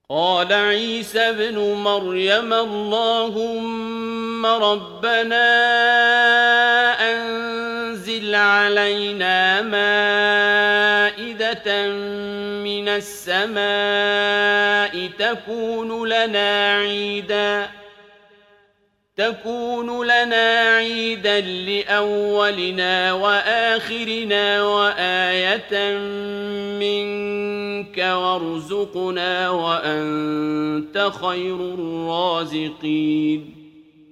قال عيسى ابن مريم اللهم ربنا أنزل علينا مائدة من السماء تكون لنا عيدا لأولنا وآخرنا وآية منك وارزقنا وأنت خير الرازقين